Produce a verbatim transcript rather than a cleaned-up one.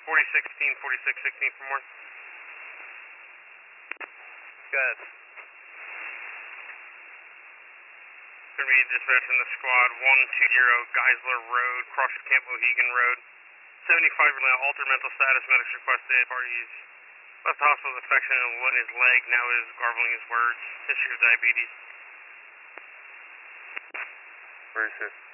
forty sixteen, forty-six sixteen for more. Good. Gonna be dispatching the squad one two zero Geisler Road, cross Camp Mohegan Road. seventy-five year old altered mental status, medics requested. Parties left the hospital with affection in his leg, now is garbling his words. History of diabetes. Where is it?